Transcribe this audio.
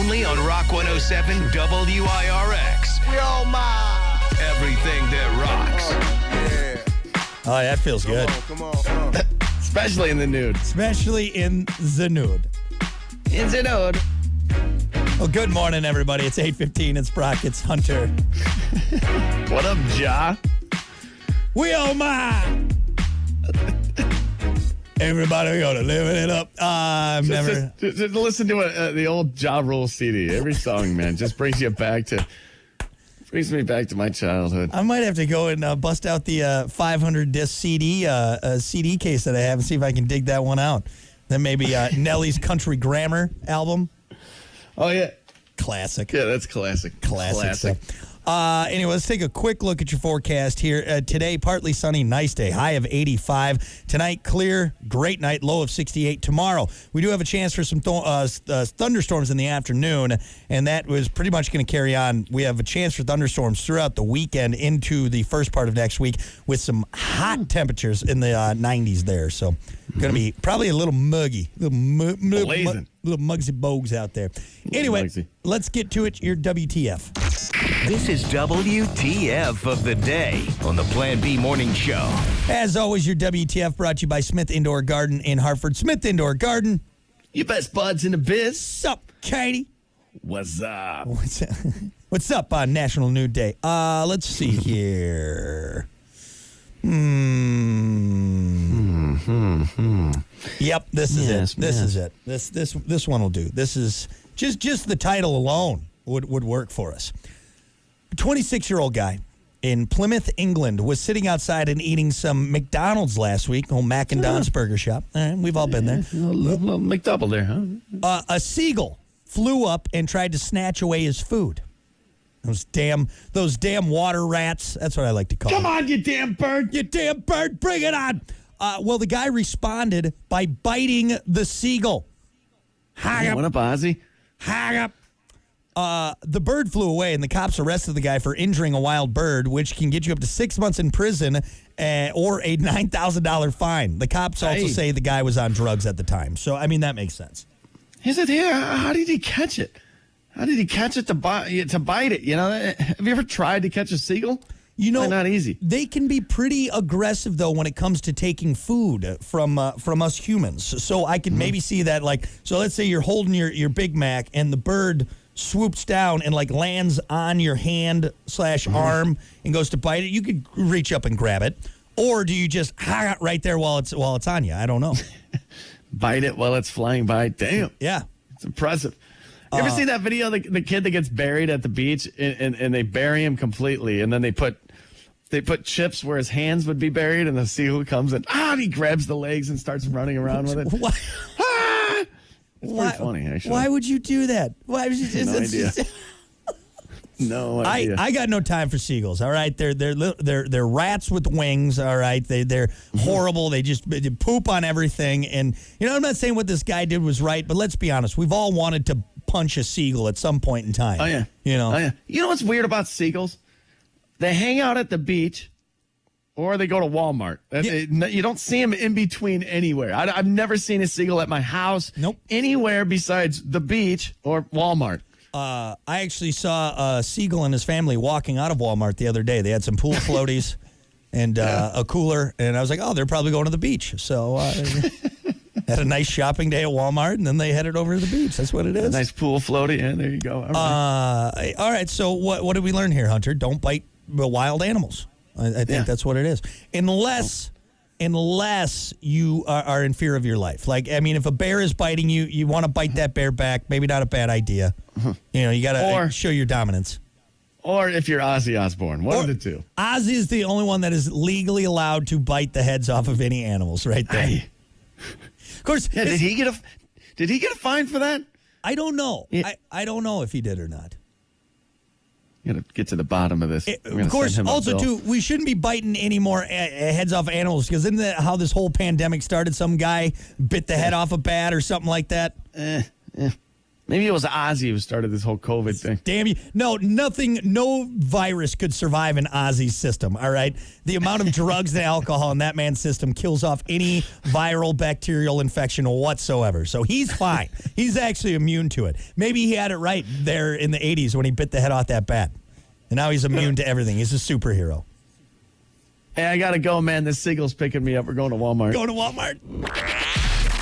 Only on Rock 107 WIRX. Yo, ma. Everything that rocks. Yeah. Oh, that feels good. Come on. Especially in the nude. Especially in the nude. In the nude. Well, good morning, everybody. It's 8:15. It's Brock. It's Hunter. What up, Ja? We oh my. Everybody gonna living it up. I've never. Just listen to the old Ja Rule CD. Every song, man, just brings me back to my childhood. I might have to go and bust out the 500 disc CD CD case that I have and see if I can dig that one out. Then maybe Nelly's Country Grammar album. Oh yeah, classic. Yeah, that's classic. Classic stuff. Anyway, let's take a quick look at your forecast here. Today, partly sunny, nice day, high of 85. Tonight, clear, great night, low of 68. Tomorrow, we do have a chance for some thunderstorms in the afternoon, and that was pretty much going to carry on. We have a chance for thunderstorms throughout the weekend into the first part of next week with some hot temperatures in the 90s there. So, going to be probably a little muggy, little mugsy bogues out there. Anyway, let's get to it. Your WTF. This is WTF of the day on the Plan B Morning Show. As always, your WTF brought to you by Smith Indoor Garden in Hartford. Smith Indoor Garden. You best buds in the biz. What's up, Katie? What's up? What's up on National Nude Day? Let's see here. Yep, this is it. This is it. This one will do. This is just the title alone would work for us. A 26-year-old guy in Plymouth, England, was sitting outside and eating some McDonald's last week, old Mac and Don's burger shop. All right, we've all been there. A little McDouble there, huh? A seagull flew up and tried to snatch away his food. Those damn water rats. That's what I like to call them. Come on, you damn bird. You damn bird, bring it on. Well, the guy responded by biting the seagull. Hang up. What up, Ozzy? Hang up. The bird flew away, and the cops arrested the guy for injuring a wild bird, which can get you up to 6 months in prison or a $9,000 fine. The cops also say the guy was on drugs at the time. So, I mean, that makes sense. Is it here? How did he catch it? How did he catch it to bite it? You know, have you ever tried to catch a seagull? You know, not easy. They can be pretty aggressive, though, when it comes to taking food from us humans. So I could maybe see that, like, so let's say you're holding your Big Mac and the bird swoops down and like lands on your hand / arm and goes to bite it. You could reach up and grab it, or do you just hang out right there while it's on you? I don't know. Bite it while it's flying by. Damn. Yeah, it's impressive. You ever see that video, the kid that gets buried at the beach and they bury him completely, and then they put chips where his hands would be buried, and the seagull comes and he grabs the legs and starts running around with it. What? It's pretty funny, actually. Why would you do that? Why would you? No idea. No idea. I got no time for seagulls. All right, they're rats with wings. All right, they're horrible. They poop on everything. And you know, I'm not saying what this guy did was right, but let's be honest. We've all wanted to punch a seagull at some point in time. Oh yeah, you know. Oh yeah. You know what's weird about seagulls? They hang out at the beach, or they go to Walmart. You don't see them in between anywhere. I've never seen a seagull at my house. Nope. Anywhere besides the beach or Walmart. I actually saw a seagull and his family walking out of Walmart the other day. They had some pool floaties and a cooler, and I was like, oh, they're probably going to the beach. So had a nice shopping day at Walmart, and then they headed over to the beach. That's what it is. A nice pool floaty. Yeah, there you go. All right, so what did we learn here, Hunter? Don't bite wild animals. I think that's what it is. Unless you are in fear of your life. Like, I mean, if a bear is biting you, you want to bite that bear back. Maybe not a bad idea. You know, you got to show your dominance. Or if you're Ozzy Osbourne, one of the two. Ozzy is the only one that is legally allowed to bite the heads off of any animals right there. Of course. Yeah, did he get a fine for that? I don't know. Yeah. I don't know if he did or not. You got to get to the bottom of this. Of course, also, too, we shouldn't be biting any more heads off animals, because isn't that how this whole pandemic started? Some guy bit the head off a bat or something like that? Maybe it was Ozzy who started this whole COVID thing. Damn you. No, nothing, no virus could survive in Ozzy's system, all right? The amount of drugs and alcohol in that man's system kills off any viral bacterial infection whatsoever. So he's fine. He's actually immune to it. Maybe he had it right there in the 80s when he bit the head off that bat. And now he's immune to everything. He's a superhero. Hey, I got to go, man. This seagull's picking me up. We're going to Walmart. Going to Walmart.